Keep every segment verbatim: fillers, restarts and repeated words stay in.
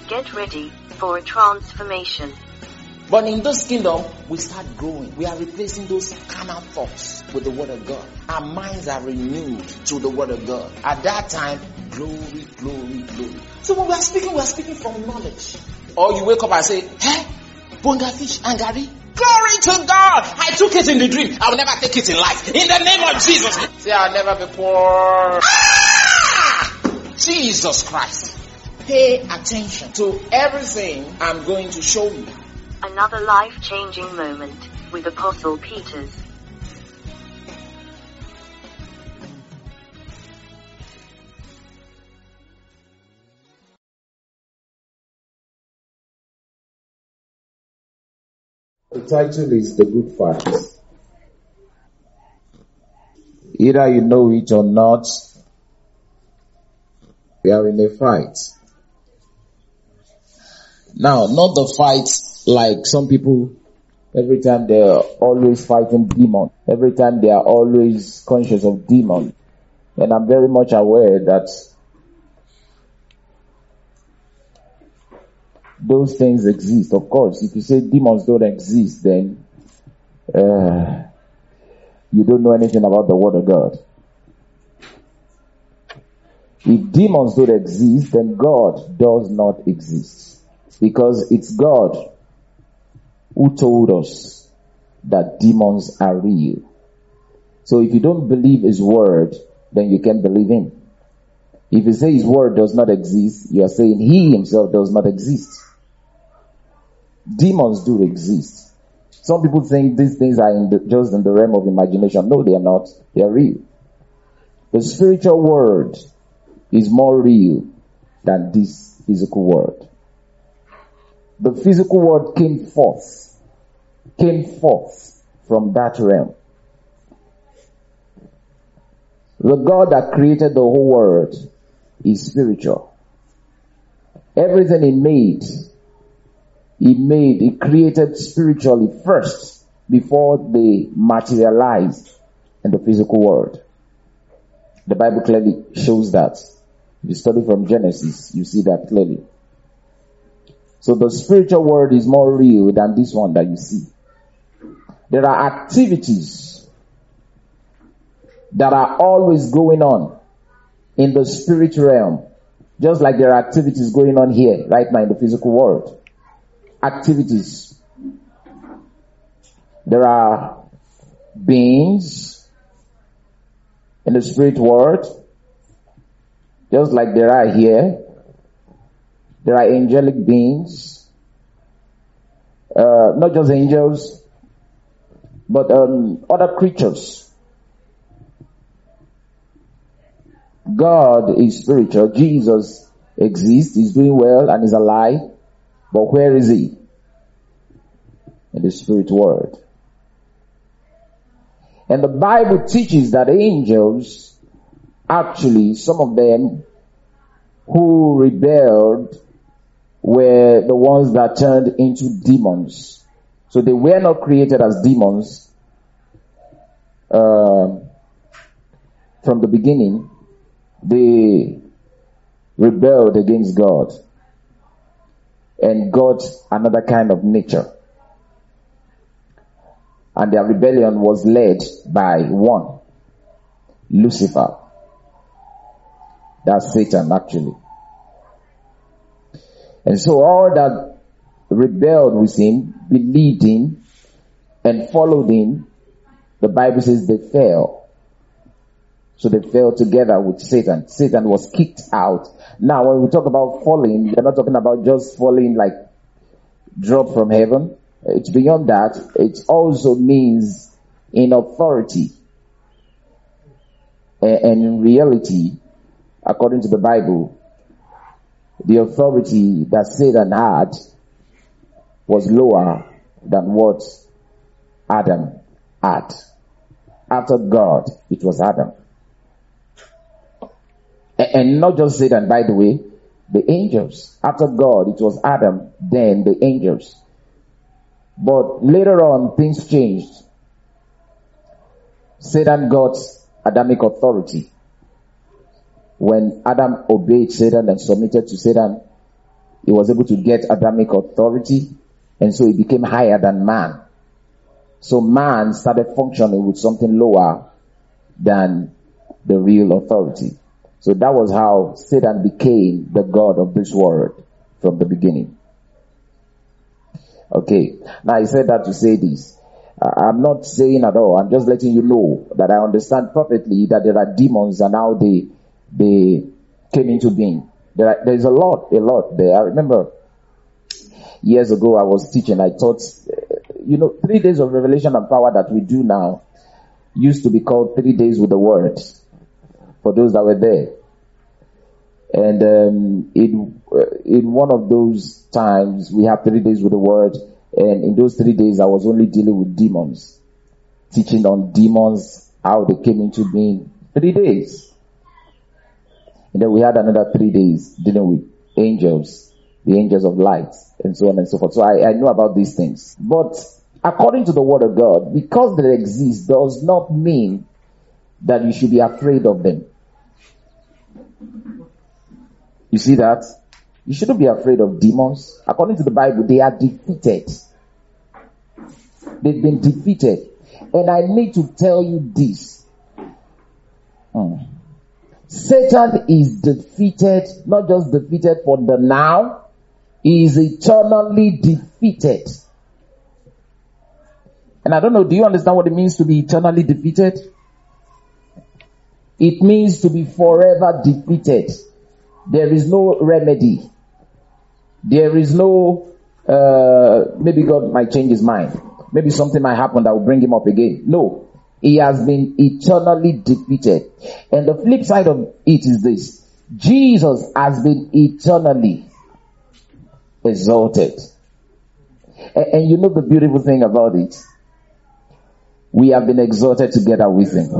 Get ready for a transformation. But in this kingdom, we start growing. We are replacing those carnal thoughts with the word of God. Our minds are renewed to the word of God. At that time, glory, glory, glory. So when we are speaking, we are speaking from knowledge. Or you wake up and say, hey, bonga fish and gari. Glory to God. I took it in the dream. I will never take it in life. In the name of Jesus. Say, I'll never be poor. Ah! Jesus Christ. Pay attention to everything I'm going to show you. Another life-changing moment with Apostle Peters. The title is The Good Fight. Either you know it or not, we are in a fight. Now, not the fight like some people, every time they are always fighting demons. Every time they are always conscious of demons. And I'm very much aware that those things exist. Of course, if you say demons don't exist, then uh, you don't know anything about the Word of God. If demons don't exist, then God does not exist. Because it's God who told us that demons are real. So if you don't believe His word, then you can't believe Him. If you say His word does not exist, you are saying He Himself does not exist. Demons do exist. Some people think these things are in the, just in the realm of imagination. No, they are not. They are real. The spiritual world is more real than this physical world. The physical world came forth, came forth from that realm. The God that created the whole world is spiritual. Everything He made, He made, He created spiritually first before they materialized in the physical world. The Bible clearly shows that. If you study from Genesis, you see that clearly. So the spiritual world is more real than this one that you see. There are activities that are always going on in the spirit realm, just like there are activities going on here right now in the physical world. Activities. There are beings in the spirit world, just like there are here. There are angelic beings, uh, not just angels, but um, other creatures. God is spiritual. Jesus exists, He's doing well and is alive. But where is He? In the spirit world. And the Bible teaches that angels, actually, some of them who rebelled were the ones that turned into demons. So they were not created as demons uh, from the beginning. They rebelled against God and got another kind of nature. And their rebellion was led by one, Lucifer. That's Satan, actually. And so all that rebelled with him, believed him, and followed him, the Bible says they fell. So they fell together with Satan. Satan was kicked out. Now when we talk about falling, we're not talking about just falling like drop from heaven. It's beyond that. It also means in authority. And in reality, according to the Bible, the authority that Satan had was lower than what Adam had. After God, it was Adam. And not just Satan, by the way, the angels. After God, it was Adam, then the angels. But later on, things changed. Satan got Adamic authority. When Adam obeyed Satan and submitted to Satan, he was able to get Adamic authority, and so he became higher than man. So man started functioning with something lower than the real authority. So that was how Satan became the god of this world from the beginning. Okay, now I said that to say this. I'm not saying at all, I'm just letting you know that I understand perfectly that there are demons and how they they came into being. There are, there's a lot, a lot there. I remember years ago I was teaching, I taught, you know, three days of revelation and power that we do now used to be called three days with the word, for those that were there. And um, in, in one of those times, we have three days with the word, and in those three days, I was only dealing with demons, teaching on demons, how they came into being. Three days. And then we had another three days dealing with angels, the angels of light, and so on and so forth. So I, I know about these things. But according to the word of God, because they exist does not mean that you should be afraid of them. You see that? You shouldn't be afraid of demons. According to the Bible, they are defeated. They've been defeated. And I need to tell you this. Hmm. Satan is defeated, not just defeated for the now, he is eternally defeated. And I don't know, do you understand what it means to be eternally defeated? It means to be forever defeated. There is no remedy. There is no, uh, maybe God might change his mind. Maybe something might happen that will bring him up again. No. He has been eternally defeated. And the flip side of it is this. Jesus has been eternally exalted. And, and you know the beautiful thing about it? We have been exalted together with him.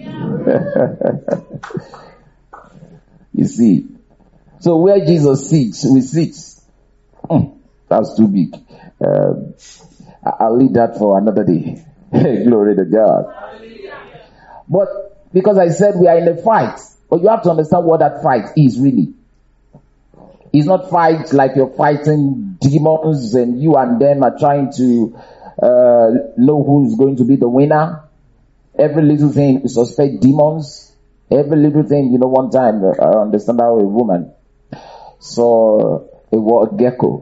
You see. So where Jesus sits, we sit. Mm, that's too big. Um, I'll leave that for another day. Glory to God. But because I said we are in a fight, but you have to understand what that fight is really. It's not fight like you're fighting demons and you and them are trying to uh, know who's going to be the winner. Every little thing you suspect demons. Every little thing, you know, one time I understand how a woman saw a wild gecko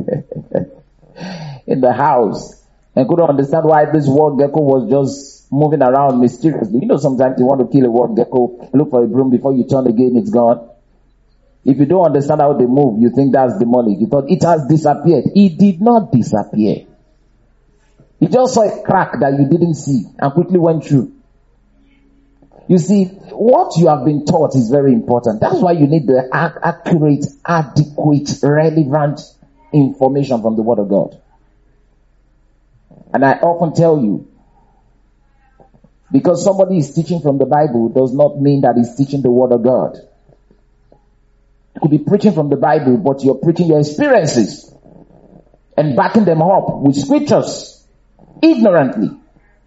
in the house and couldn't understand why this wild gecko was just moving around mysteriously. You know, sometimes you want to kill a wild gecko, look for a broom, before you turn again, it's gone. If you don't understand how they move, you think that's demonic. You thought it has disappeared. It did not disappear. You just saw a crack that you didn't see and quickly went through. You see, what you have been taught is very important. That's why you need the ac- accurate, adequate, relevant information from the Word of God. And I often tell you, because somebody is teaching from the Bible does not mean that he's teaching the Word of God. You could be preaching from the Bible, but you're preaching your experiences and backing them up with scriptures ignorantly.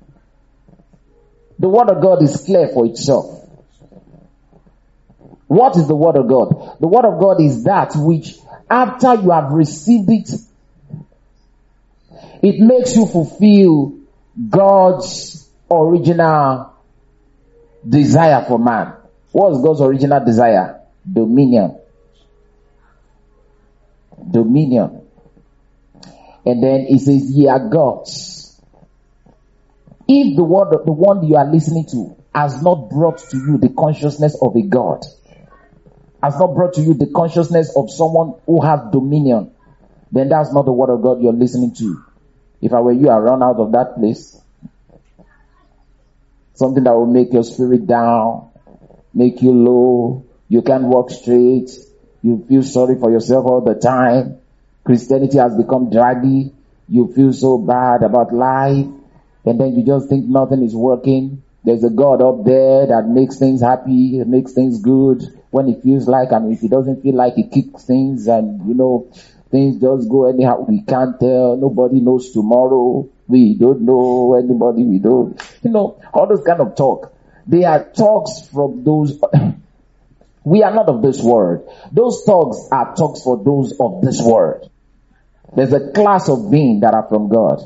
The Word of God is clear for itself. What is the Word of God? The Word of God is that which, after you have received it, it makes you fulfill God's original desire for man. What is God's original desire? Dominion. Dominion. And then it says, ye are gods. If the word, the one you are listening to has not brought to you the consciousness of a God, has not brought to you the consciousness of someone who has dominion, then that's not the word of God you're listening to. If I were you, I'd run out of that place. Something that will make your spirit down, make you low, you can't walk straight, you feel sorry for yourself all the time. Christianity has become draggy, you feel so bad about life. And then you just think nothing is working. There's a God up there that makes things happy, makes things good when it feels like, and if it doesn't feel like, it kicks things, and you know, things just go anyhow. We can't tell. Nobody knows tomorrow. We don't know anybody. We don't. You know, all those kind of talk. They are talks from those We are not of this world. Those thugs are thugs for those of this world. There's a class of beings that are from God.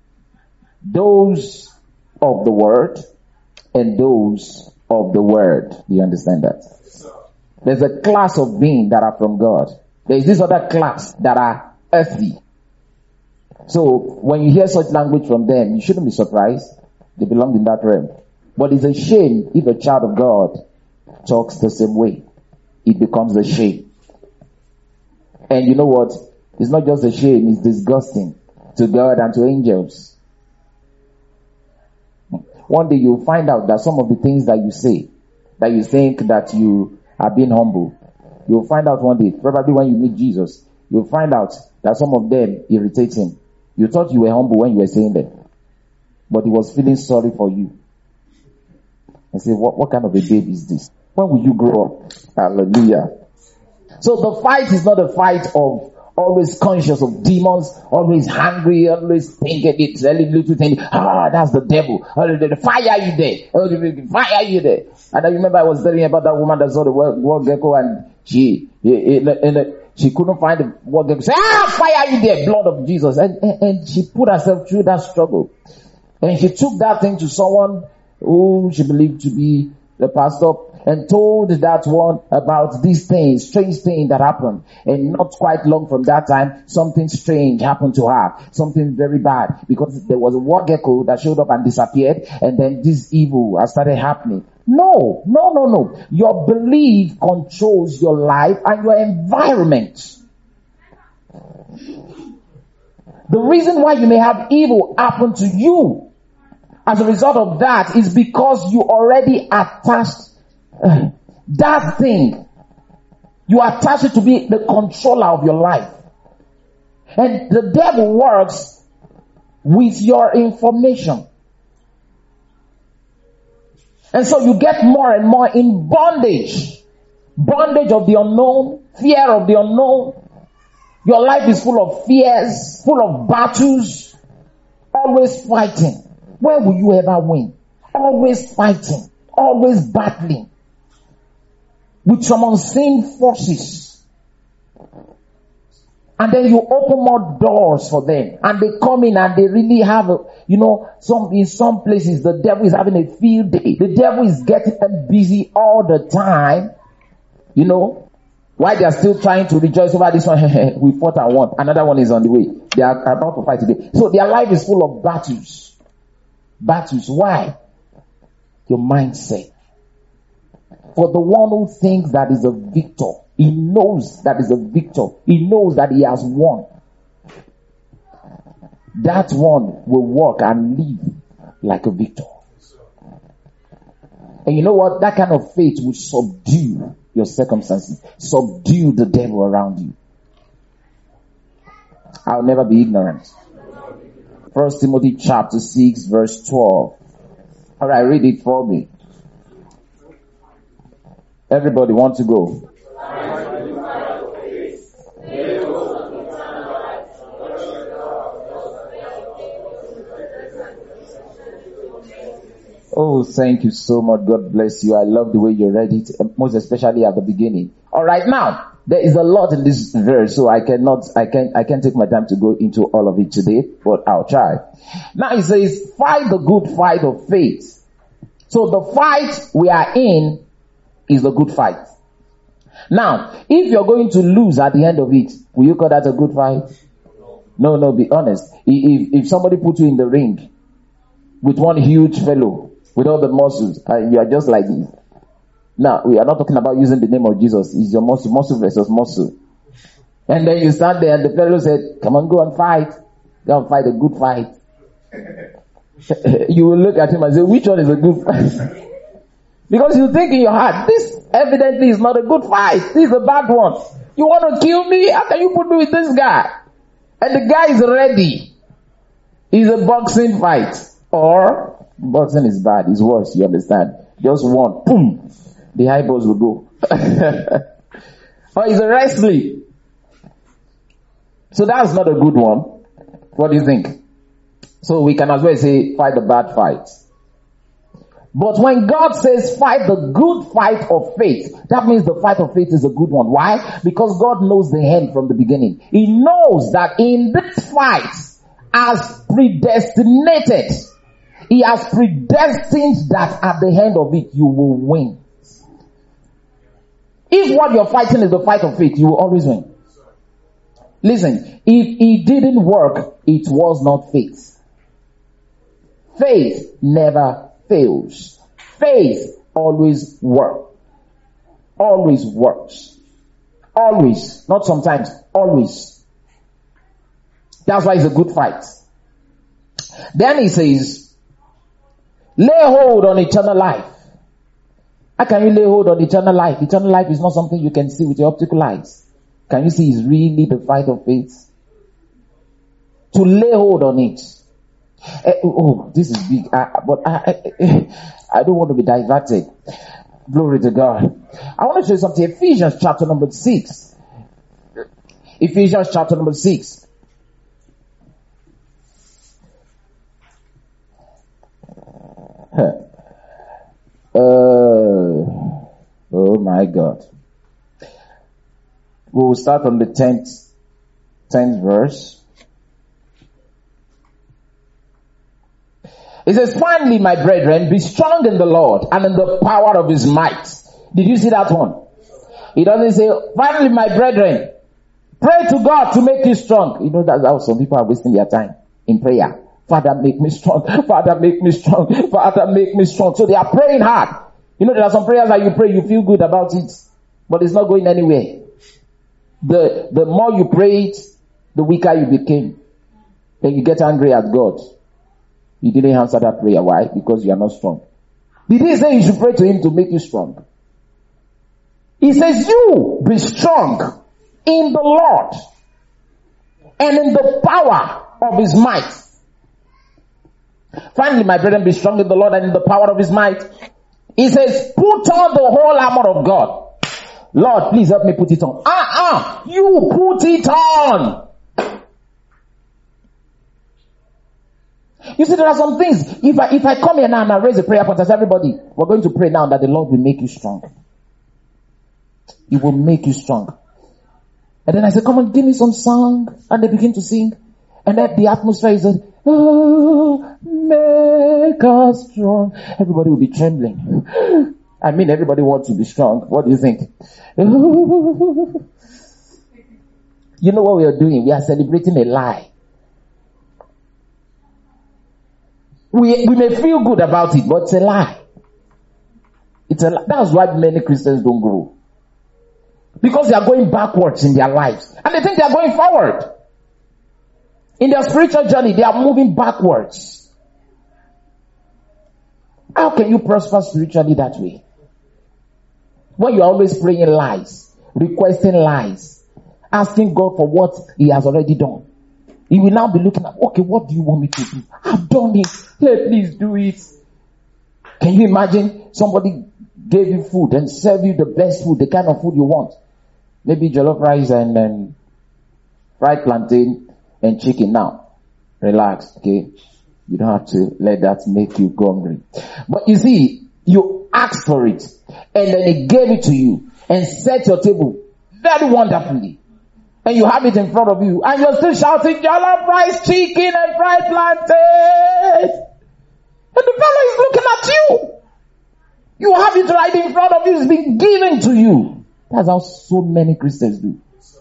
Those of the world and those of the word. Do you understand that? There's a class of beings that are from God. There's this other class that are earthly. So when you hear such language from them, you shouldn't be surprised. They belong in that realm. But it's a shame if a child of God talks the same way. It becomes a shame. And you know what? It's not just a shame, it's disgusting to God and to angels. One day you'll find out that some of the things that you say, that you think that you are being humble, you'll find out one day, probably when you meet Jesus, you'll find out that some of them irritate him. You thought you were humble when you were saying them, but he was feeling sorry for you. And say, what, what kind of a baby is this? When will you grow up? Hallelujah. So the fight is not a fight of always conscious of demons, always hungry, always thinking it's a little thing. Ah, that's the devil. Fire you there. Fire you there. And I remember I was telling you about that woman that saw the world gecko and she, she couldn't find the world gecko. Say, ah, fire you there, blood of Jesus. And, and, and she put herself through that struggle. And she took that thing to someone who she believed to be the pastor and told that one about these things, strange thing that happened. And not quite long from that time, something strange happened to her. Something very bad. Because there was a war gecko that showed up and disappeared. And then this evil has started happening. No, no, no, no. Your belief controls your life and your environment. The reason why you may have evil happen to you as a result of that is because you already attached uh, that thing. You attach it to be the controller of your life. And the devil works with your information. And so you get more and more in bondage. Bondage of the unknown, fear of the unknown. Your life is full of fears, full of battles, always fighting. Where will you ever win? Always fighting, always battling with some unseen forces. And then you open more doors for them. And they come in and they really have, a, you know, some in some places the devil is having a field day. The devil is getting them busy all the time. You know, while they are still trying to rejoice over this one, we fought and won. Another one is on the way. They are about to fight today. So their life is full of battles. Battles. Why? Your mindset. For the one who thinks that is a victor, he knows that is a victor. He knows that he has won. That one will walk and live like a victor. And you know what? That kind of faith will subdue your circumstances. Subdue the devil around you. I'll never be ignorant. First Timothy chapter six verse twelve. Alright, read it for me. Everybody want to go? Oh, thank you so much. God bless you. I love the way you read it, most especially at the beginning. Alright, now, there is a lot in this verse, so I cannot, I can't, I can't take my time to go into all of it today, but I'll try. Now it says, fight the good fight of faith. So the fight we are in is the good fight. Now, if you're going to lose at the end of it, will you call that a good fight? No, no, be honest. If, if somebody put you in the ring with one huge fellow, with all the muscles, and you are just like this. Now, we are not talking about using the name of Jesus. It's your muscle, muscle versus muscle. And then you stand there and the fellow said, come on, go and fight. Go and fight a good fight. You will look at him and say, which one is a good fight? Because you think in your heart, this evidently is not a good fight. This is a bad one. You want to kill me? How can you put me with this guy? And the guy is ready. It's a boxing fight. Or, boxing is bad. It's worse, you understand. Just one. Boom. The eyeballs will go. Or it's a wrestling. So that's not a good one. What do you think? So we can as well say, fight the bad fight. But when God says fight the good fight of faith, that means the fight of faith is a good one. Why? Because God knows the end from the beginning. He knows that in this fight, as predestinated, He has predestined that at the end of it, you will win. If what you're fighting is the fight of faith, you will always win. Listen, if it didn't work, it was not faith. Faith never fails. Faith always works. Always works. Always. Not sometimes. Always. That's why it's a good fight. Then he says, lay hold on eternal life. How can you lay hold on eternal life? Eternal life is not something you can see with your optical eyes. Can you see it's really the fight of faith? To lay hold on it. Uh, oh, this is big. Uh, but I, I, I don't want to be diverted. Glory to God. I want to show you something. Ephesians chapter number six. Ephesians chapter number six. Uh, oh my God. We will start on the tenth, tenth verse. It says, finally, my brethren, be strong in the Lord and in the power of His might. Did you see that one? It doesn't say, finally, my brethren, pray to God to make you strong. You know, that's how some people are wasting their time in prayer. Father, make me strong. Father, make me strong. Father, make me strong. So they are praying hard. You know, there are some prayers that you pray, you feel good about it, but it's not going anywhere. The, the more you pray it, the weaker you became. Then you get angry at God. He didn't answer that prayer. Why? Because you are not strong. Did He say you should pray to Him to make you strong? He says, you be strong in the Lord and in the power of His might. Finally, my brethren, be strong in the Lord and in the power of His might. He says, put on the whole armor of God. Lord, please help me put it on. Ah, uh-uh, you put it on. You see, there are some things. If I, if I come here now and I raise a prayer point, I say, everybody, we're going to pray now that the Lord will make you strong. He will make you strong. And then I say, come on, give me some song. And they begin to sing. And then the atmosphere is, oh, make us strong. Everybody will be trembling. I mean, everybody wants to be strong. What do you think? You know what we are doing? We are celebrating a lie. We, we may feel good about it, but it's a lie. It's a lie. That's why many Christians don't grow. Because they are going backwards in their lives. And they think they are going forward. In their spiritual journey, they are moving backwards. How can you prosper spiritually that way? When you are always praying lies, requesting lies, asking God for what He has already done. He will now be looking at, okay, what do you want me to do? I've done it. Hey, please do it. Can you imagine somebody gave you food and serve you the best food, the kind of food you want? Maybe jollof rice and um, fried plantain and chicken. Now, relax, okay? You don't have to let that make you hungry. But you see, you asked for it and then He gave it to you and set your table very wonderfully. And you have it in front of you and you're still shouting jollof rice, chicken and fried plantain. And the fellow is looking at you. You have it right in front of you. It's been given to you. That's how so many Christians do.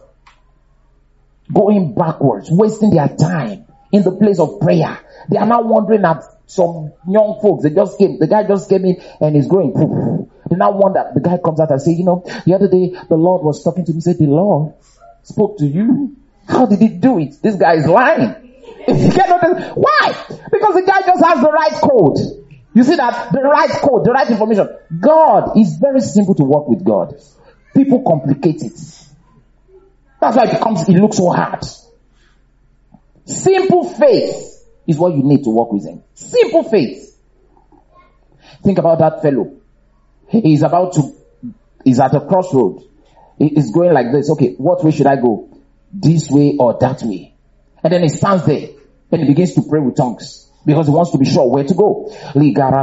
Going backwards, wasting their time in the place of prayer. They are now wondering at some young folks. They just came. The guy just came in and he's going. They now wonder. The guy comes out and says, you know, the other day the Lord was talking to me. He said, the Lord spoke to you. How did He do it? This guy is lying. Why? Because the guy just has the right code. You see that? The right code, the right information. God is very simple to work with God. People complicate it. That's why it becomes, it looks so hard. Simple faith is what you need to work with Him. Simple faith. Think about that fellow. He's about to, he's at a crossroad. He's going like this. Okay, what way should I go? This way or that way? And then he stands there and he begins to pray with tongues. Because he wants to be sure where to go. Thus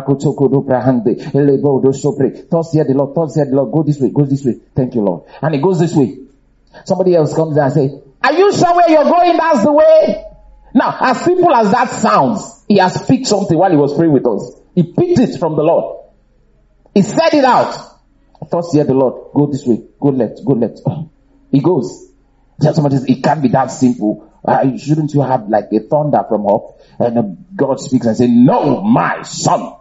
hear the Lord, thus hear the Lord, go this way, go this way. Thank you, Lord. And he goes this way. Somebody else comes and says, are you sure where you're going? That's the way. Now, as simple as that sounds, he has picked something while he was praying with us. He picked it from the Lord. He said it out. Thus hear the Lord, go this way, go left, go left. He goes. Somebody says, it can't be that simple. Uh, shouldn't you have like a thunder from up? And uh, God speaks and says, no, my son.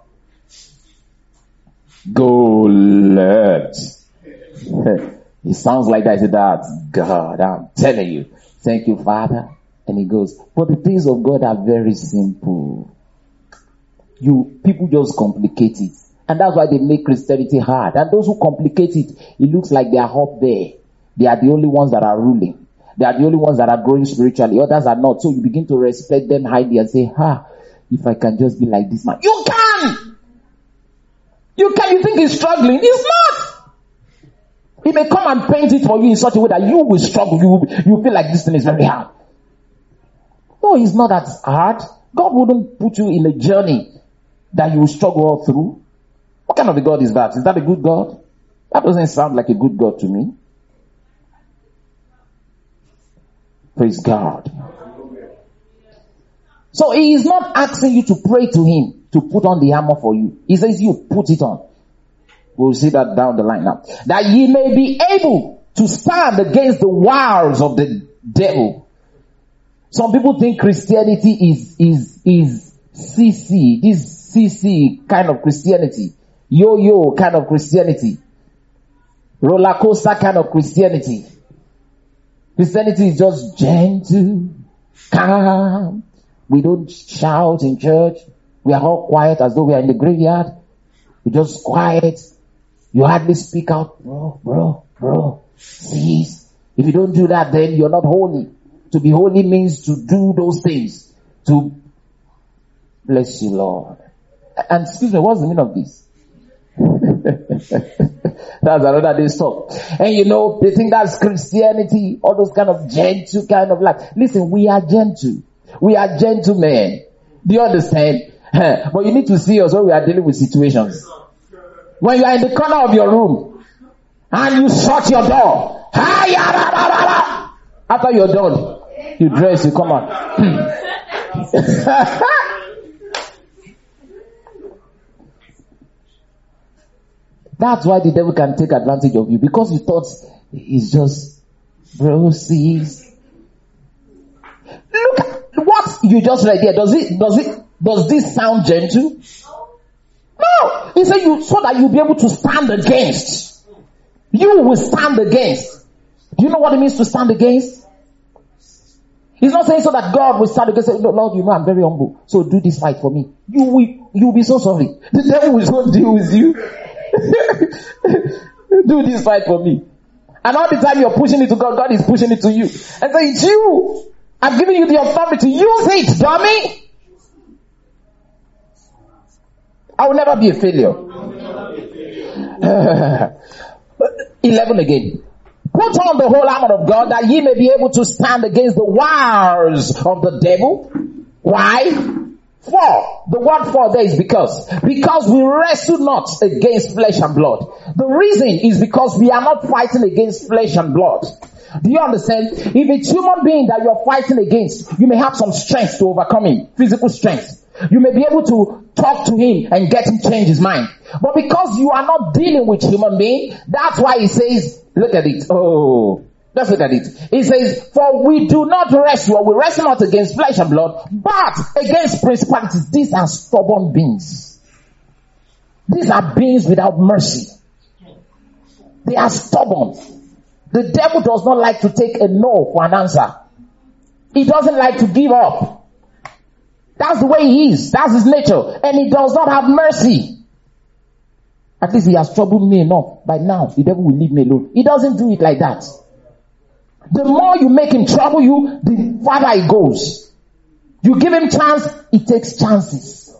Go left. It sounds like that. I said, that's God. I'm telling you. Thank you, Father. And he goes, but the things of God are very simple. You, people just complicate it. And that's why they make Christianity hard. And those who complicate it, it looks like they are up there. They are the only ones that are ruling. They are the only ones that are growing spiritually. Others are not. So you begin to respect them highly and say, ha, if I can just be like this man. You can! You can. You think he's struggling. He's not! He may come and paint it for you in such a way that you will struggle. You will, you will feel like this thing is very hard. No, it's not that hard. God wouldn't put you in a journey that you will struggle all through. What kind of a God is that? Is that a good God? That doesn't sound like a good God to me. Praise God. So he is not asking you to pray to him to put on the armor for you. He says you put it on. We'll see that down the line now. That ye may be able to stand against the wiles of the devil. Some people think Christianity is, is, is C C. This C C kind of Christianity. Yo-yo kind of Christianity. Roller coaster kind of Christianity. Christianity is just gentle, calm. We don't shout in church. We are all quiet as though we are in the graveyard. We just quiet. You hardly speak out, bro, bro, bro. Cease. If you don't do that, then you're not holy. To be holy means to do those things. To bless you, Lord. And excuse me, what's the meaning of this? That's another day's talk. And you know, they think that's Christianity, all those kind of gentle kind of life. Listen, we are gentle. We are gentlemen. Do you understand? But you need to see us when we are dealing with situations. When you are in the corner of your room and you shut your door. After you're done, you dress, you come out. That's why the devil can take advantage of you, because you thought it's just roses. Look at what you just read here. Does it, does it, does this sound gentle? No. He said you, so that you'll be able to stand against. You will stand against. Do you know what it means to stand against? He's not saying so that God will stand against. Lord, you know I'm very humble, so do this fight for me. You will, you will be so sorry. The devil will so deal with you. Do this fight for me. And all the time you're pushing it to God, God is pushing it to you. And say, it's you. I've given you the authority. Use it, dummy. I will never be a failure. eleven again. Put on the whole armor of God that ye may be able to stand against the wiles of the devil. Why? For. The word for there is because. Because we wrestle not against flesh and blood. The reason is because we are not fighting against flesh and blood. Do you understand? If it's human being that you're fighting against, you may have some strength to overcome him. Physical strength. You may be able to talk to him and get him to change his mind. But because you are not dealing with human being, that's why he says, look at it. Oh, let's look at it. He says, for we do not wrestle, we wrestle not against flesh and blood, but against principalities. These are stubborn beings. These are beings without mercy. They are stubborn. The devil does not like to take a no for an answer. He doesn't like to give up. That's the way he is. That's his nature. And he does not have mercy. At least he has troubled me enough. By now, the devil will leave me alone. He doesn't do it like that. The more you make him trouble you, the farther he goes. You give him chance, he takes chances.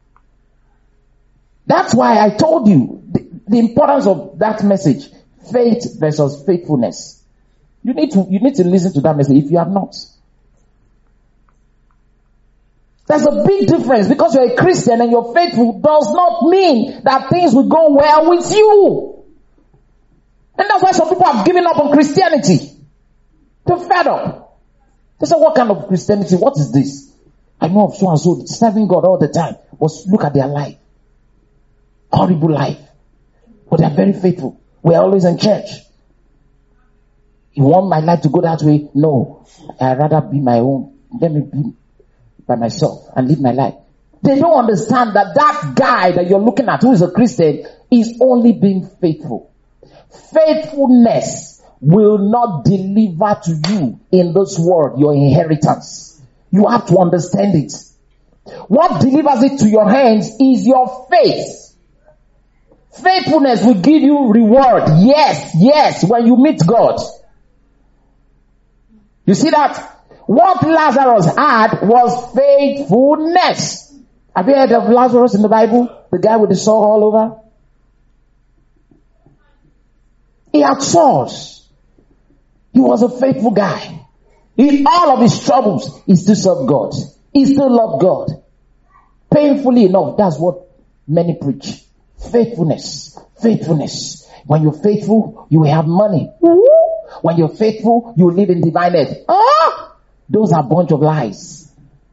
That's why I told you the, the importance of that message. Faith versus faithfulness. You need to, you need to listen to that message if you have not. There's a big difference. Because you're a Christian and you're faithful does not mean that things will go well with you. And that's why some people have given up on Christianity. They're fed up. They say, what kind of Christianity? What is this? I know of so and so serving God all the time. But look at their life. Horrible life. But they are very faithful. We are always in church. You want my life to go that way? No. I'd rather be my own. Let me be by myself and live my life. They don't understand that that guy that you're looking at who is a Christian is only being faithful. Faithfulness will not deliver to you in this world your inheritance. You have to understand it. What delivers it to your hands is your faith. Faithfulness will give you reward. Yes, yes, when you meet God. You see that? What Lazarus had was faithfulness. Have you heard of Lazarus in the Bible? The guy with the sore all over? He had sores. He was a faithful guy. In all of his troubles, he still served God. He still loved God. Painfully enough, that's what many preach. Faithfulness. Faithfulness. When you're faithful, you will have money. When you're faithful, you will live in divine health. Ah! Those are a bunch of lies.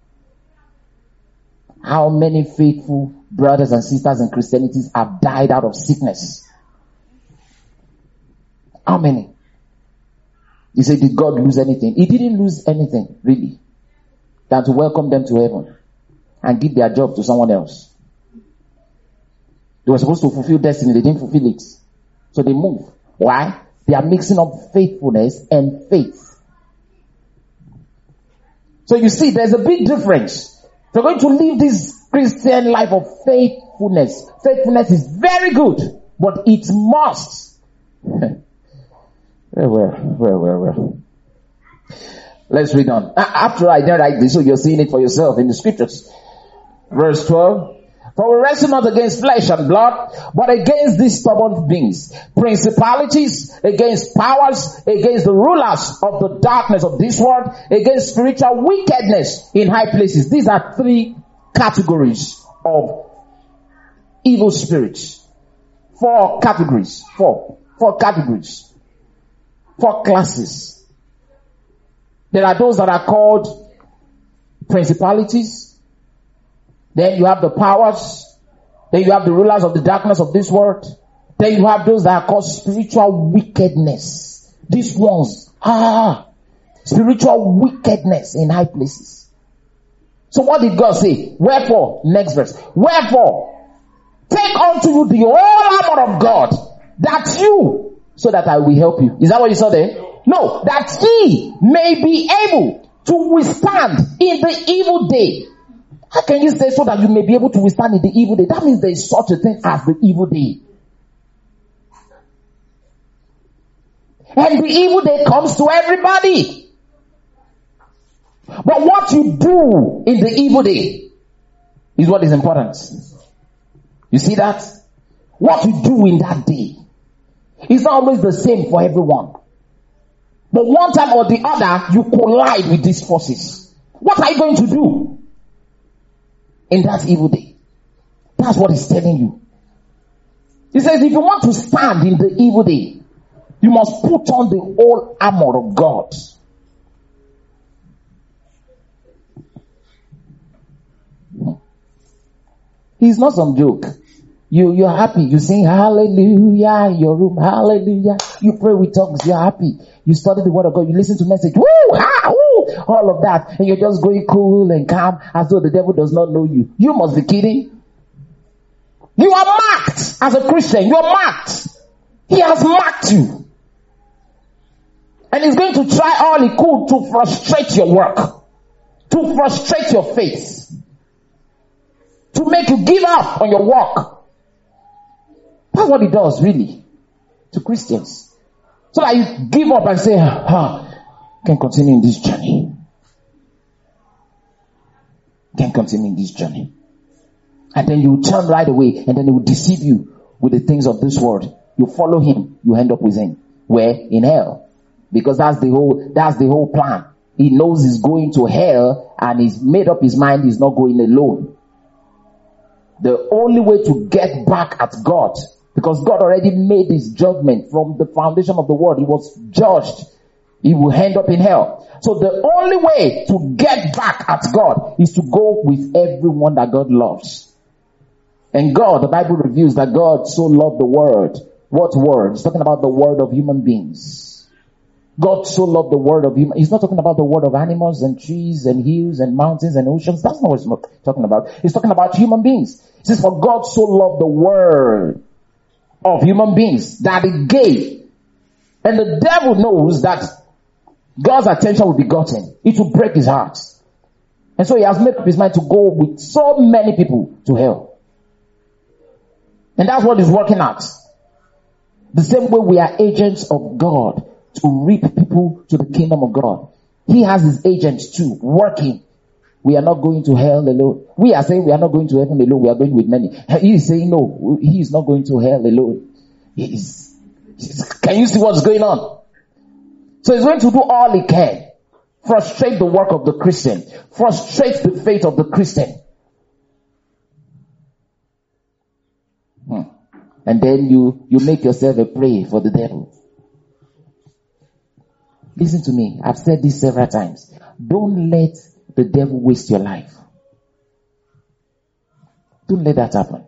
How many faithful brothers and sisters in Christianity have died out of sickness? How many? You say, did God lose anything? He didn't lose anything, really, than to welcome them to heaven and give their job to someone else. They were supposed to fulfill destiny. They didn't fulfill it. So they moved. Why? They are mixing up faithfulness and faith. So you see, there's a big difference. If you're going to live this Christian life of faithfulness, faithfulness is very good, but it must. well, well, well, well, well. Let's read on. After I didn't write this, so you're seeing it for yourself in the scriptures. Verse twelve. For we wrestle not against flesh and blood, but against these stubborn beings, principalities, against powers, against the rulers of the darkness of this world, against spiritual wickedness in high places. These are three categories of evil spirits. Four categories. Four. Four categories. Four classes. There are those that are called principalities. Then you have the powers. Then you have the rulers of the darkness of this world. Then you have those that are called spiritual wickedness. These ones, ah, spiritual wickedness in high places. So what did God say? Wherefore, next verse. Wherefore, take unto you the whole armor of God, that you, so that I will help you. Is that what you saw there? No, that ye may be able to withstand in the evil day. How can you say so that you may be able to withstand in the evil day? That means there is such a thing as the evil day. And the evil day comes to everybody. But what you do in the evil day is what is important. You see that? What you do in that day is not always the same for everyone. But one time or the other, you collide with these forces. What are you going to do in that evil day? That's what he's telling you. He says, if you want to stand in the evil day, you must put on the whole armor of God. He's not some joke. You, you're happy. You sing hallelujah in your room. Hallelujah. You pray with tongues. You're happy. You study the word of God. You listen to message. Woo! Ha! Woo! All of that. And you're just going cool and calm as though the devil does not know you. You must be kidding. You are marked as a Christian. You are marked. He has marked you. And he's going to try all he could to frustrate your work. To frustrate your faith. To make you give up on your work. That's what he does, really, to Christians. So that you give up and say, ah, can't continue in this journey. Can't continue in this journey. And then you turn right away, and then he will deceive you with the things of this world. You follow him, you end up with him. Where? In hell. Because that's the whole, that's the whole plan. he knows he's going to hell and he's made up his mind he's not going alone. The only way to get back at God, because God already made his judgment from the foundation of the world. He was judged. He will end up in hell. So the only way to get back at God is to go with everyone that God loves. And God, the Bible reveals that God so loved the world. What word? It's talking about the word of human beings. God so loved the world of human. He's not talking about the world of animals and trees and hills and mountains and oceans. That's not what he's talking about. He's talking about human beings. He says, for God so loved the world of human beings that he gave. And the devil knows that God's attention will be gotten. It will break his heart. And so he has made up his mind to go with so many people to hell. And that's what he's working at. The same way we are agents of God to reap people to the kingdom of God. He has his agents too, working. We are not going to hell alone. We are saying we are not going to heaven alone. We are going with many. He is saying no, he is not going to hell alone. He is. Can you see what's going on? So he's going to do all he can. Frustrate the work of the Christian. Frustrate the faith of the Christian. Hmm. And then you, you make yourself a prey for the devil. Listen to me. I've said this several times. Don't let the devil waste your life. Don't let that happen.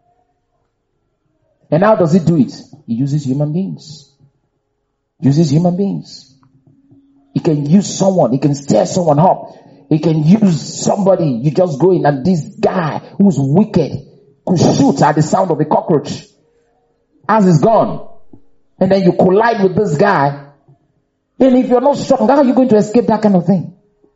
And how does he do it? He uses human beings. Uses human beings. He can use someone. He can stir someone up. He can use somebody. You just go in and this guy who's wicked could shoot at the sound of a cockroach as it's gone. And then you collide with this guy. And if you're not strong, how are you going to escape that kind of thing?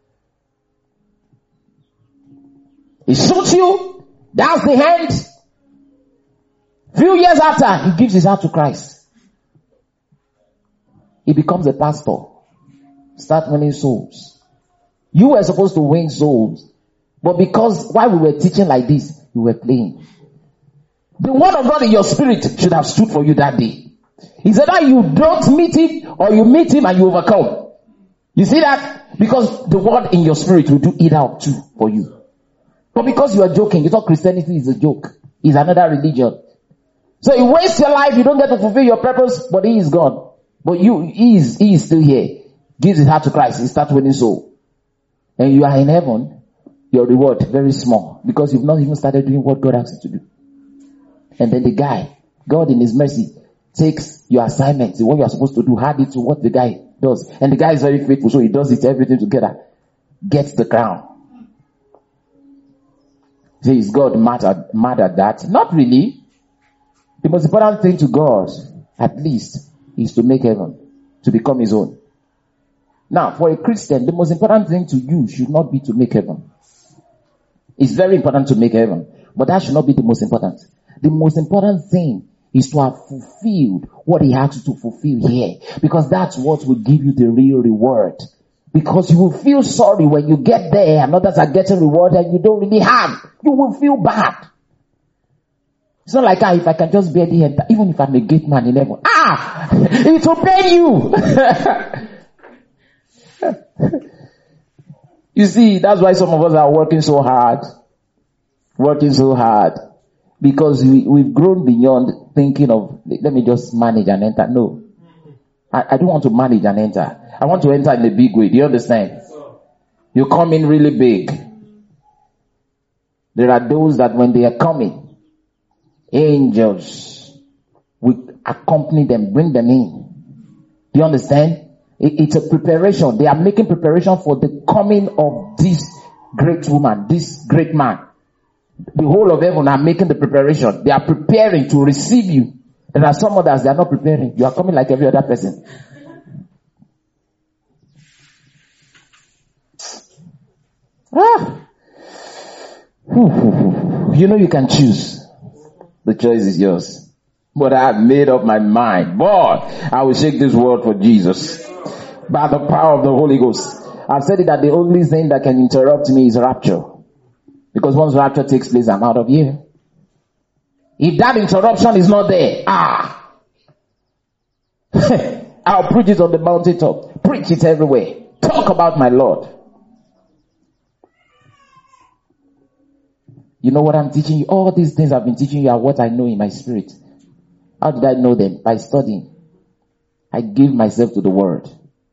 He shoots you. That's the end. Few years after, he gives his heart to Christ. He becomes a pastor. Start winning souls. You were supposed to win souls. But because while we were teaching like this, you were playing. The word of God in your spirit should have stood for you that day. He said that you don't meet him or you meet him and you overcome. You see that? Because the word in your spirit will do either of two for you. But because you are joking, you thought Christianity is a joke. It's another religion. So you waste your life, you don't get to fulfill your purpose, but he is gone. But you, he is, he is still here. Gives his heart to Christ, he starts winning soul. And you are in heaven, your reward very small. Because you've not even started doing what God asks you to do. And then the guy, God in his mercy, takes your assignment, what you are supposed to do, add it to what the guy does. And the guy is very faithful, so he does it, everything together. Gets the crown. So is God mad at, mad at that? Not really. The most important thing to God, at least, is to make heaven, to become his own. Now, for a Christian, the most important thing to you should not be to make heaven. It's very important to make heaven, but that should not be the most important. The most important thing is to have fulfilled what he asked you to fulfill here. Because that's what will give you the real reward. Because you will feel sorry when you get there and others are getting rewarded and you don't really have. You will feel bad. It's not like, ah, if I can just barely enter, even if I'm a gate man in heaven, ah, it will pain you. You see, that's why some of us are working so hard. Working so hard. Because we, we've grown beyond thinking of, let me just manage and enter. No. I, I don't want to manage and enter. I want to enter in a big way. Do you understand? You come in really big. There are those that when they are coming, angels will accompany them, bring them in. Do you understand? It, it's a preparation. They are making preparation for the coming of this great woman, this great man. The whole of heaven are making the preparation. They are preparing to receive you. There are some others, they are not preparing. You are coming like every other person. Ah. You know you can choose. The choice is yours. But I have made up my mind. Boy, I will shake this world for Jesus. By the power of the Holy Ghost. I've said it that the only thing that can interrupt me is rapture. Because once rapture takes place, I'm out of here. If that interruption is not there, ah, I'll preach it on the mountaintop. Preach it everywhere. Talk about my Lord. You know what I'm teaching you? All these things I've been teaching you are what I know in my spirit. How did I know them? By studying. I gave myself to the word.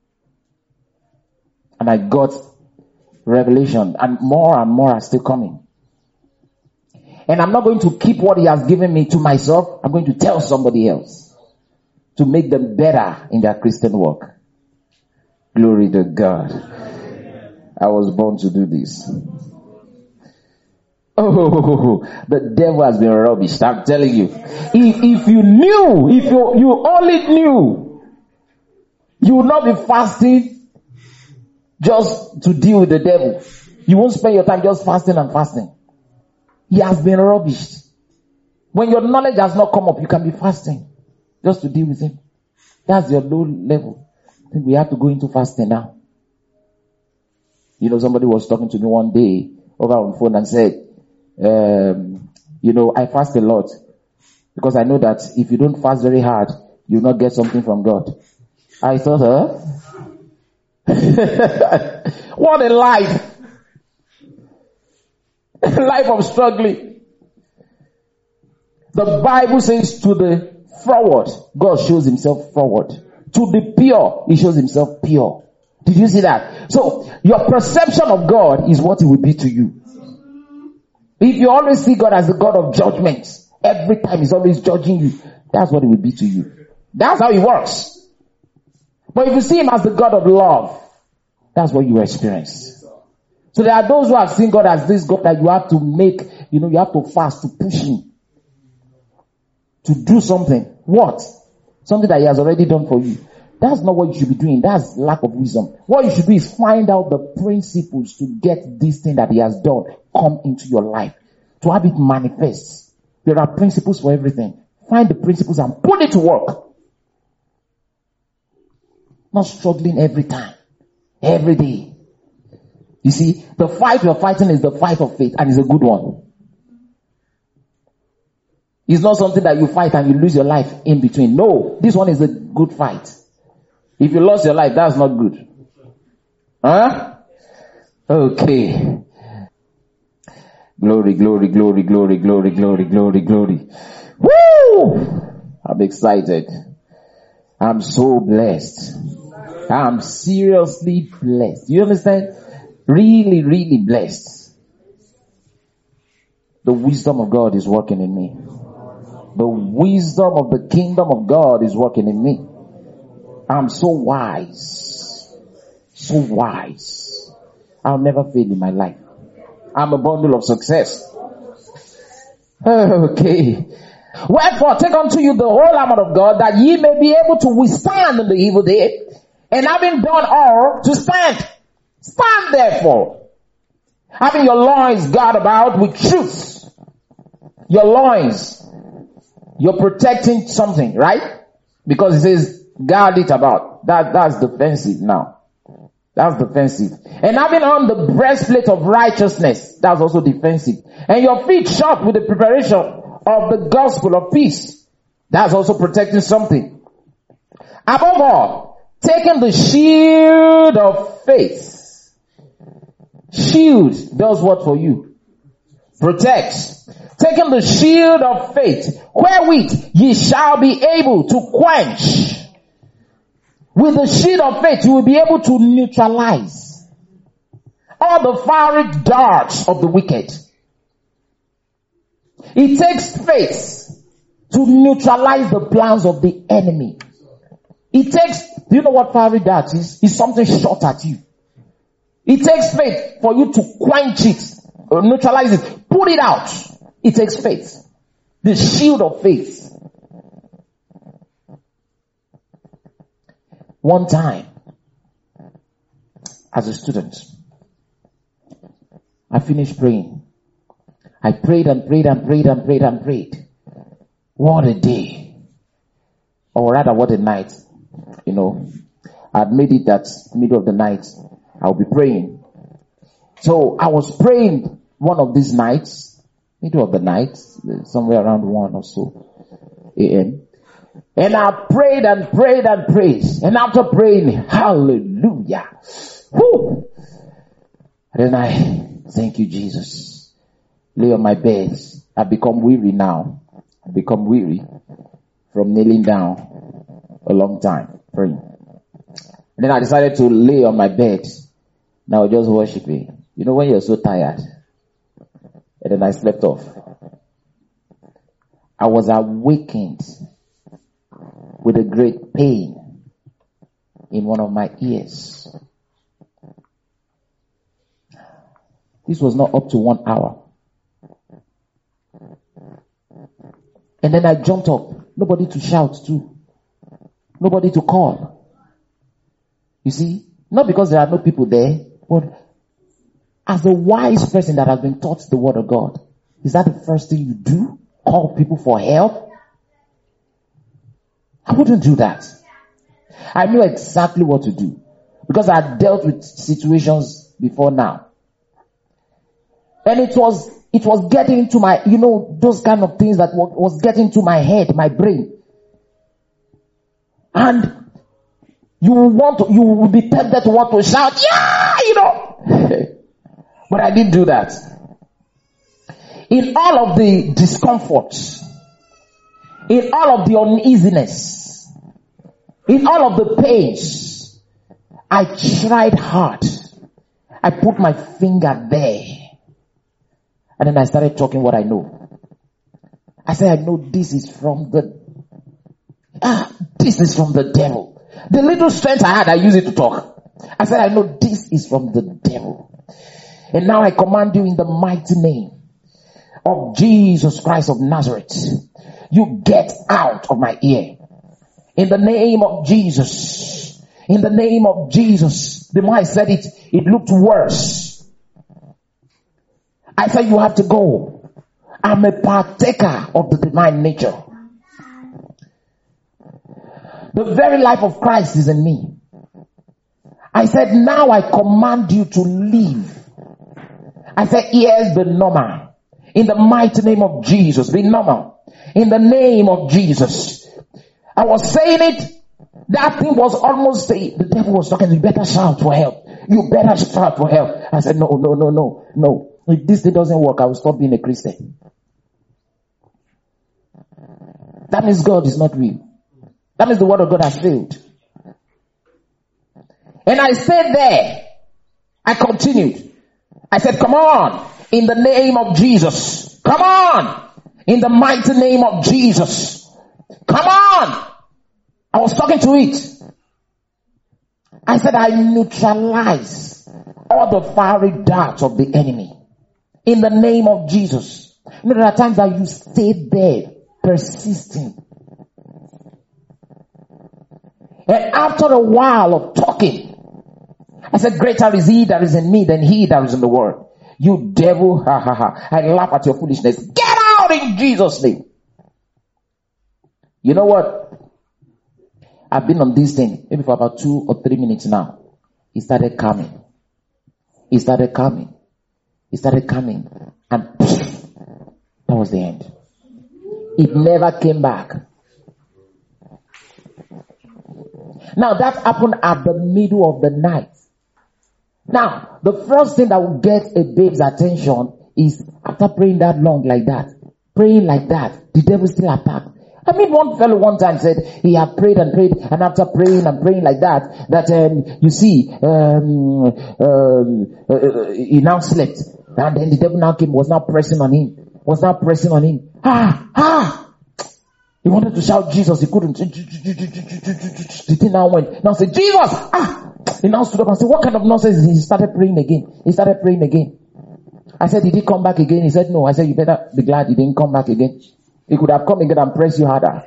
And I got revelation. And more and more are still coming. And I'm not going to keep what he has given me to myself. I'm going to tell somebody else. To make them better in their Christian walk. Glory to God. I was born to do this. Oh, the devil has been rubbish. I'm telling you. If, if you knew, if you, you only knew, you would not be fasting just to deal with the devil. You won't spend your time just fasting and fasting. He has been rubbished. When your knowledge has not come up, you can be fasting just to deal with him. That's your low level. I think we have to go into fasting now. You know, somebody was talking to me one day over on the phone and said, um, you know, I fast a lot because I know that if you don't fast very hard, you'll not get something from God. I thought, huh? What a life. Life of struggling. The Bible says to the forward, God shows himself forward. To the pure, he shows himself pure. Did you see that? So, your perception of God is what he will be to you. If you always see God as the God of judgment, every time he's always judging you, that's what he will be to you. That's how he works. But if you see him as the God of love, that's what you experience. So there are those who have seen God as this God that you have to make, you know, you have to fast to push him. To do something. What? Something that he has already done for you. That's not what you should be doing. That's lack of wisdom. What you should do is find out the principles to get this thing that he has done come into your life. To have it manifest. There are principles for everything. Find the principles and put it to work. Not struggling every time. Every day. You see, the fight you're fighting is the fight of faith, and it's a good one. It's not something that you fight and you lose your life in between. No, this one is a good fight. If you lost your life, that's not good. Huh? Okay. Glory, glory, glory, glory, glory, glory, glory, glory. Woo! I'm excited. I'm so blessed. I'm seriously blessed. You understand? Really, really blessed. The wisdom of God is working in me. The wisdom of the kingdom of God is working in me. I'm so wise. So wise. I'll never fail in my life. I'm a bundle of success. Okay. Wherefore, take unto you the whole armor of God, that ye may be able to withstand in the evil day, and having done all, to stand. Stand therefore, having your loins girded about with truth. Your loins. You're protecting something, right? Because it says, guard it about. That, that's defensive now. That's defensive. And having on the breastplate of righteousness, that's also defensive. And your feet shod with the preparation of the gospel of peace. That's also protecting something. Above all, taking the shield of faith. Shield does what for you? Protects. Taking the shield of faith, wherewith ye shall be able to quench. With the shield of faith, you will be able to neutralize all the fiery darts of the wicked. It takes faith to neutralize the plans of the enemy. It takes, do you know what fiery darts is? It's something shot at you. It takes faith for you to quench it, or neutralize it, put it out. It takes faith. The shield of faith. One time, as a student, I finished praying. I prayed and prayed and prayed and prayed and prayed. What a day. Or rather, what a night. You know, I'd made it that middle of the night. I'll be praying. So I was praying one of these nights. Middle of the night, somewhere around one or so a m. And I prayed and prayed and prayed. And after praying, hallelujah, Whew. And then I, thank you, Jesus. Lay on my bed. I've become weary now. I've become weary from kneeling down a long time praying. And then I decided to lay on my bed. Now just worshiping. You know when you're so tired. And then I slept off. I was awakened with a great pain in one of my ears. This was not up to one hour. And then I jumped up. Nobody to shout to. Nobody to call. You see, not because there are no people there, but as a wise person that has been taught the word of God, is that the first thing you do? Call people for help? I wouldn't do that. I knew exactly what to do because I had dealt with situations before now. And it was, it was getting into my, you know, those kind of things that was getting to my head, my brain. And you will want to, you will be tempted to want to shout, yeah, you know. But I didn't do that. In all of the discomforts, in all of the uneasiness, in all of the pains, I tried hard. I put my finger there. And then I started talking what I know. I said, I know this is from the, ah, this is from the devil. The little strength I had, I used it to talk. I said, I know this is from the devil. And now I command you in the mighty name of Jesus Christ of Nazareth. You get out of my ear. In the name of Jesus. In the name of Jesus. The more I said it, it looked worse. I said, you have to go. I'm a partaker of the divine nature. The very life of Christ is in me. I said, now I command you to leave. I said, here's the normal. In the mighty name of Jesus, be normal. In the name of Jesus. I was saying it. That thing was almost saying, the devil was talking, you better shout for help. You better shout for help. I said, no, no, no, no, no. If this thing doesn't work, I will stop being a Christian. That means God is not real. That means the word of God has failed. And I stayed there. I continued. I said, come on, in the name of Jesus. Come on, in the mighty name of Jesus. Come on. I was talking to it. I said, I neutralize all the fiery darts of the enemy. In the name of Jesus. You know, there are times that you stay there, persisting. And after a while of talking, I said, greater is he that is in me than he that is in the world. You devil, ha ha ha. I laugh at your foolishness. Get out in Jesus' name. You know what? I've been on this thing maybe for about two or three minutes now. It started coming. It started coming. It started coming. And that was the end. It never came back. Now that happened at the middle of the night. Now, the first thing that will get a babe's attention is after praying that long like that, praying like that, the devil still attacked. I mean, one fellow one time said he had prayed and prayed, and after praying and praying like that, that um, you see, um, uh, uh, he now slept, and then the devil now came, was now pressing on him, was now pressing on him. Ah, ah! He wanted to shout Jesus, he couldn't. The thing now went. Now said, Jesus! Ah! He now stood up and said, what kind of nonsense is he? He started praying again. He started praying again. I said, did he come back again? He said, no. I said, you better be glad he didn't come back again. He could have come again and pressed you harder.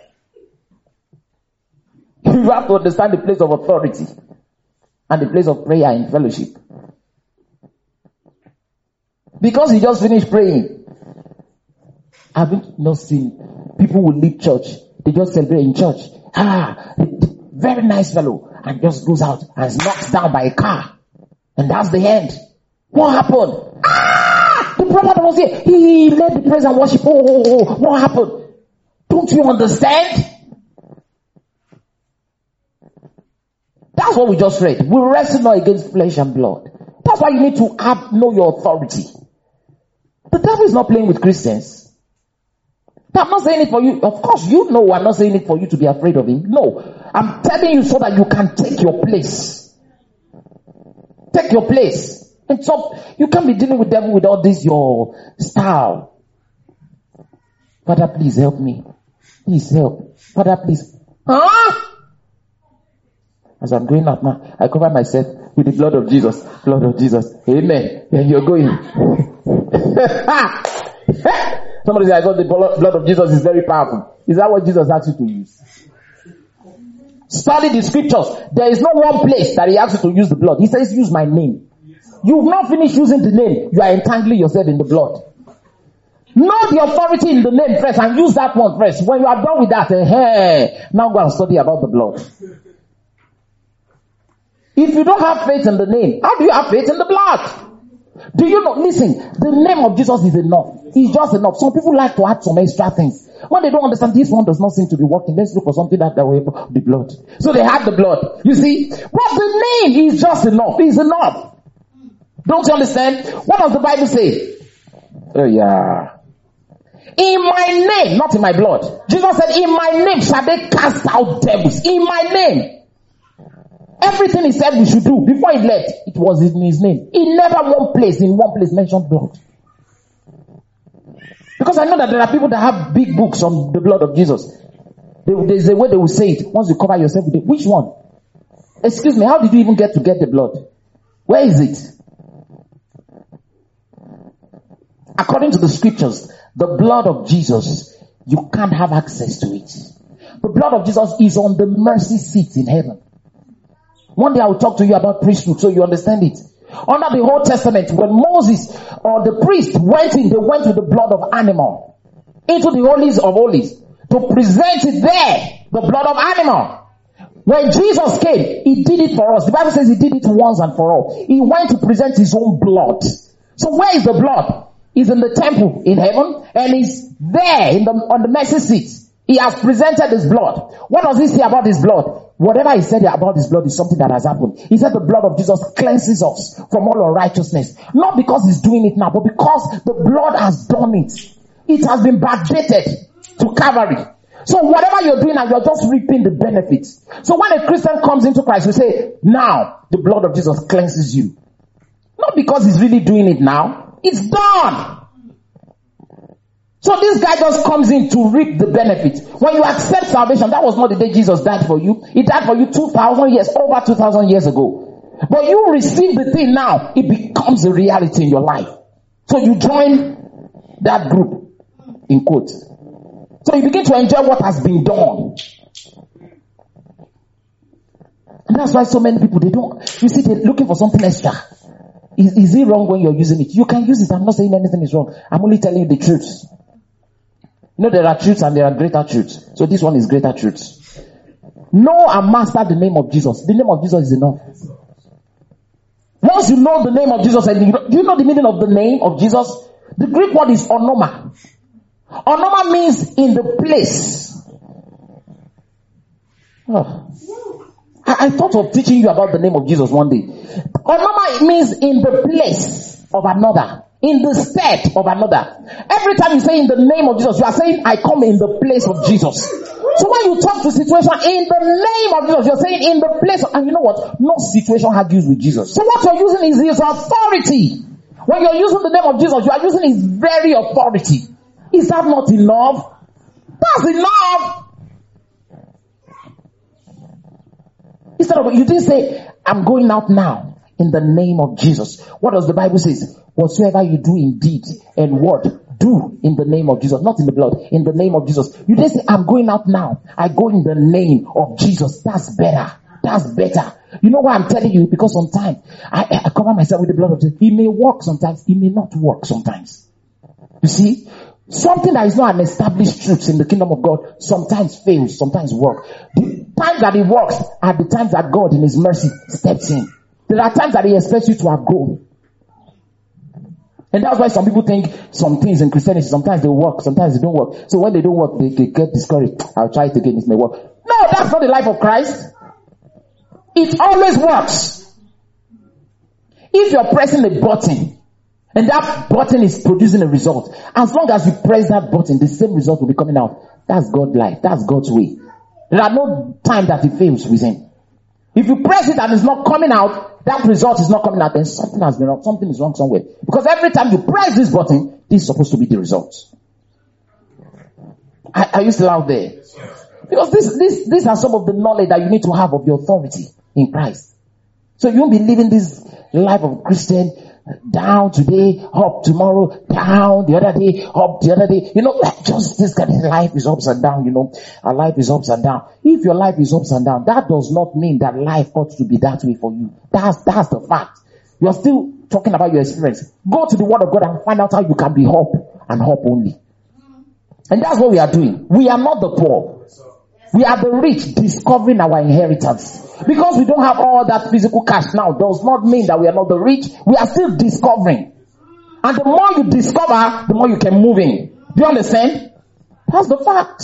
You have to understand the place of authority and the place of prayer in fellowship. Because he just finished praying. Haven't not seen people will leave church. They just celebrate in church. Ah, very nice fellow. And just goes out and is knocked down by a car. And that's the end. What happened? Ah! The prophet was here. He led the praise and worship. Oh, oh, oh. What happened? Don't you understand? That's what we just read. We wrestle not against flesh and blood. That's why you need to have, know your authority. The devil is not playing with Christians. I'm not saying it for you. Of course, you know I'm not saying it for you to be afraid of him. No. I'm telling you so that you can take your place. Take your place. And so you can't be dealing with devil with all this, your style. Father, please help me. Please help. Father, please. Huh? As I'm going out now, I cover myself with the blood of Jesus. Blood of Jesus. Amen. Then you're going. Somebody say, I thought the blood of Jesus is very powerful. Is that what Jesus asked you to use? Study the scriptures. There is no one place that he asks you to use the blood. He says, use my name. You've not finished using the name. You are entangling yourself in the blood. Know the authority in the name first and use that one first. When you are done with that, uh, hey, now go and study about the blood. If you don't have faith in the name, how do you have faith in the blood? Do you know? Listen, the name of Jesus is enough. It's just enough. Some people like to add some extra things. When they don't understand, this one does not seem to be working. Let's look for something that that will help the blood. So they have the blood. You see? But the name is just enough. It's enough. Don't you understand? What does the Bible say? Oh yeah. In my name, not in my blood. Jesus said, in my name shall they cast out devils. In my name. Everything he said we should do before he left, it was in his name. He never one place, in one place mentioned blood. Because I know that there are people that have big books on the blood of Jesus. They, there's a way they will say it. Once you cover yourself with it. Which one? Excuse me, how did you even get to get the blood? Where is it? According to the scriptures, the blood of Jesus, you can't have access to it. The blood of Jesus is on the mercy seat in heaven. One day I will talk to you about priesthood so you understand it. Under the Old Testament, when Moses or the priest went in, they went with the blood of animal into the holies of holies to present it there, the blood of animal. When Jesus came, he did it for us. The Bible says he did it once and for all. He went to present his own blood. So where is the blood? It's in the temple in heaven and he's there in the, on the mercy seat. He has presented his blood. What does he say about his blood? Whatever he said about his blood is something that has happened. He said the blood of Jesus cleanses us from all unrighteousness. Not because he's doing it now, but because the blood has done it. It has been backdated to Calvary. So whatever you're doing now, you're just reaping the benefits. So when a Christian comes into Christ, we say, now the blood of Jesus cleanses you. Not because he's really doing it now. It's done. So this guy just comes in to reap the benefits. When you accept salvation, that was not the day Jesus died for you. He died for you two thousand years, over two thousand years ago. But you receive the thing now, it becomes a reality in your life. So you join that group, in quotes. So you begin to enjoy what has been done. And that's why so many people, they don't, you see, they're looking for something extra. Is, is it wrong when you're using it? You can use it. I'm not saying anything is wrong. I'm only telling you the truth. You know, there are truths and there are greater truths. So this one is greater truths. Know and master the name of Jesus. The name of Jesus is enough. Once you know the name of Jesus, and you know, do you know the meaning of the name of Jesus? The Greek word is onoma. Onoma means in the place. Oh. I, I thought of teaching you about the name of Jesus one day. Onoma means in the place of another. In the stead of another. Every time you say in the name of Jesus, you are saying, I come in the place of Jesus. So when you talk to situation in the name of Jesus, you're saying in the place of, and you know what? No situation argues with Jesus. So what you're using is his authority. When you're using the name of Jesus, you are using his very authority. Is that not enough? That's enough. Instead of, you didn't say, I'm going out now in the name of Jesus. What does the Bible say? Whatsoever you do in deed and word, do in the name of Jesus, not in the blood, in the name of Jesus. You didn't say, I'm going out now. I go in the name of Jesus. That's better. That's better. You know why I'm telling you? Because sometimes I, I cover myself with the blood of Jesus. It may work sometimes. It may not work sometimes. You see? Something that is not an established truth in the kingdom of God sometimes fails, sometimes works. The times that it works are the times that God in his mercy steps in. There are times that he expects you to have grown. And that's why some people think some things in Christianity, sometimes they work, sometimes they don't work. So when they don't work, they, they get discouraged. I'll try it again, it may work. No, that's not the life of Christ. It always works. If you're pressing a button and that button is producing a result, as long as you press that button, the same result will be coming out. That's God's life. That's God's way. There are no time that it fails with him. If you press it and it's not coming out, that result is not coming out, then something has been wrong. Something is wrong somewhere. Because every time you press this button, this is supposed to be the result. Are, are you still out there? Because this, this, these are some of the knowledge that you need to have of your authority in Christ. So you won't be living this life of Christian, down today, up tomorrow, down the other day, up the other day. You know, like just this kind of life is ups and down, you know. Our life is ups and down. If your life is ups and down, that does not mean that life ought to be that way for you. That's, that's the fact. You are still talking about your experience. Go to the Word of God and find out how you can be hope and hope only. And that's what we are doing. We are not the poor. We are the rich discovering our inheritance. Because we don't have all that physical cash now does not mean that we are not the rich. We are still discovering. And the more you discover, the more you can move in. Do you understand? That's the fact.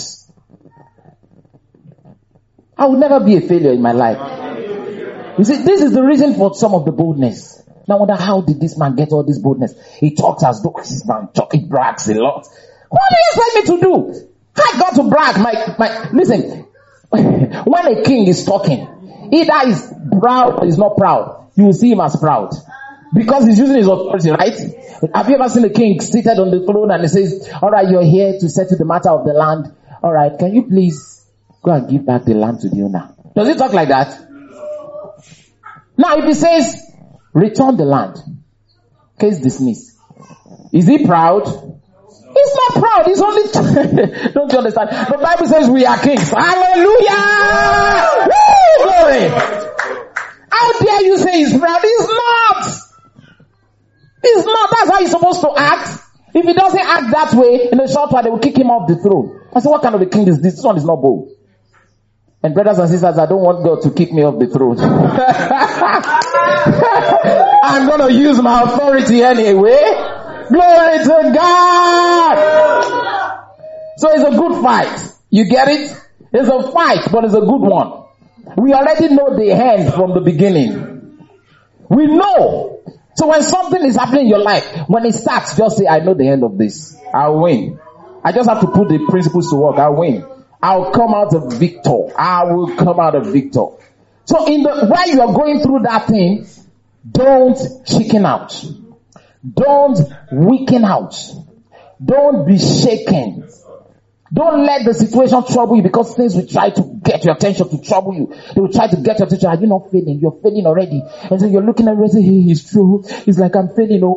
I will never be a failure in my life. You see, this is the reason for some of the boldness. Now I wonder, how did this man get all this boldness? He talks as though this man talk, he brags a lot. What do you expect me to do? I got to brag. My, my, listen, when a king is talking, either he's proud or he's not proud, you will see him as proud. Because he's using his authority, right? Have you ever seen a king seated on the throne and he says, alright, you're here to settle the matter of the land. Alright, can you please go and give back the land to the owner? Does he talk like that? Now if he says, return the land, case dismissed. Is he proud? He's not proud. He's only, don't you understand? The Bible says we are kings. Hallelujah! Woo! Glory! How dare you say he's proud? He's not! He's not. That's how he's supposed to act. If he doesn't act that way, in a short while they will kick him off the throne. I said, what kind of a king is this? This one is not bold. And brothers and sisters, I don't want God to kick me off the throne. I'm going to use my authority anyway. Glory to God! So it's a good fight. You get it? It's a fight, but it's a good one. We already know the end from the beginning. We know. So when something is happening in your life, when it starts, just say, I know the end of this. I'll win. I just have to put the principles to work. I'll win. I'll come out a victor. I will come out a victor. So in the, while you are going through that thing, don't chicken out. Don't weaken out. Don't be shaken. Don't let the situation trouble you, because things will try to get your attention to trouble you. They will try to get your attention. Are you not failing? You're failing already. And so you're looking at it and saying, hey, it's true. It's like I'm failing. Oh,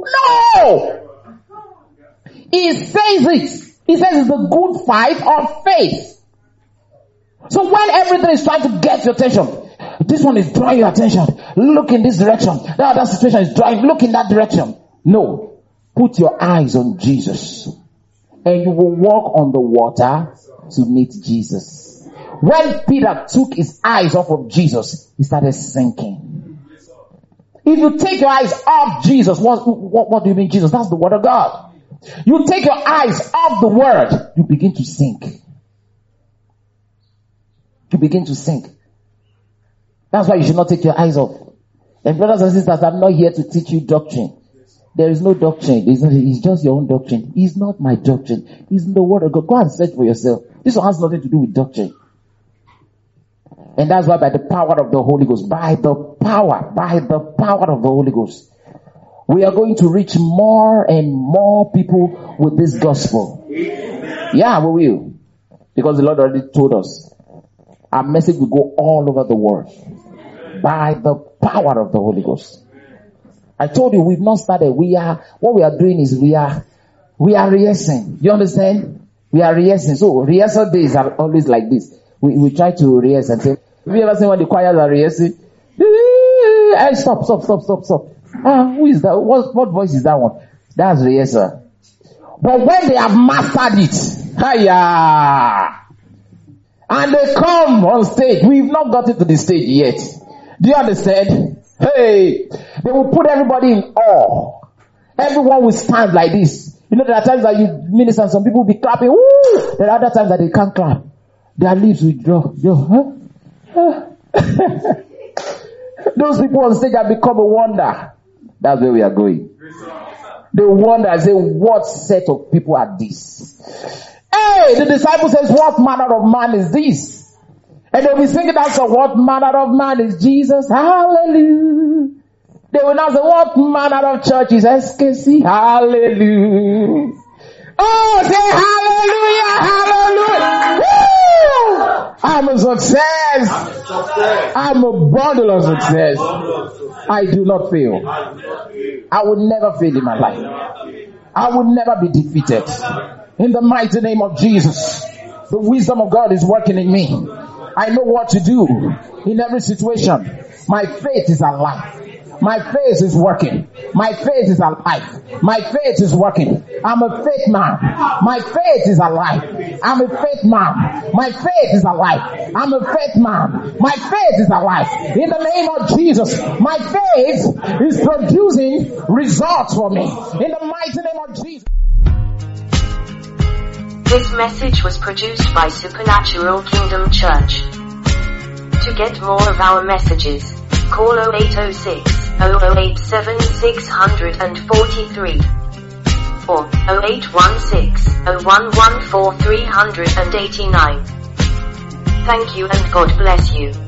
no! He says it. He says it's a good fight of faith. So when everything is trying to get your attention, this one is drawing your attention. Look in this direction. The other situation is drawing. Look in that direction. No. Put your eyes on Jesus. And you will walk on the water to meet Jesus. When Peter took his eyes off of Jesus, he started sinking. If you take your eyes off Jesus, what, what, what do you mean Jesus? That's the word of God. You take your eyes off the word, you begin to sink. You begin to sink. That's why you should not take your eyes off. And brothers and sisters, I'm not here to teach you doctrine. There is no doctrine. It's, not, it's just your own doctrine. It's not my doctrine. It's the word of God. Go and search for yourself. This one has nothing to do with doctrine. And that's why by the power of the Holy Ghost, by the power, by the power of the Holy Ghost, we are going to reach more and more people with this gospel. Yeah, we will. Because the Lord already told us. Our message will go all over the world. By the power of the Holy Ghost. I told you we've not started. We are, what we are doing is we are, we are rehearsing. You understand? We are rehearsing. So rehearsal days are always like this. We, we try to rehearse and say, have you ever seen when the choirs are rehearsing? Hey, stop, stop, stop, stop, stop. Ah, who is that? What, what voice is that one? That's rehearsal. But when they have mastered it, hiya, and they come on stage, we've not got it to the stage yet. Do you understand? Hey, they will put everybody in awe. Everyone will stand like this. You know, there are times that you minister and some people will be clapping. Woo! There are other times that they can't clap. Their lips will draw. Huh? Those people on stage have become a wonder. That's where we are going. They wonder and say, what set of people are these? Hey, the disciple says, what manner of man is this? And they'll be singing that song, what manner of man is Jesus? Hallelujah. They will now say, what manner of church is S K C? Hallelujah. Oh, say hallelujah, hallelujah. Woo! I'm a success. I'm a bundle of success. I do not fail. I will never fail in my life. I will never be defeated. In the mighty name of Jesus, the wisdom of God is working in me. I know what to do in every situation. My faith is alive. My faith is working. My faith is alive. My faith is working. I'm a faith man. My faith is alive. I'm a faith man. My faith is alive. I'm a faith man. My faith is alive. In the name of Jesus, my faith is producing results for me. In the mighty name of Jesus. This message was produced by Supernatural Kingdom Church. To get more of our messages, call oh eight oh six, oh oh eight seven six four three or oh eight one six, oh one one four three eight nine. Thank you and God bless you.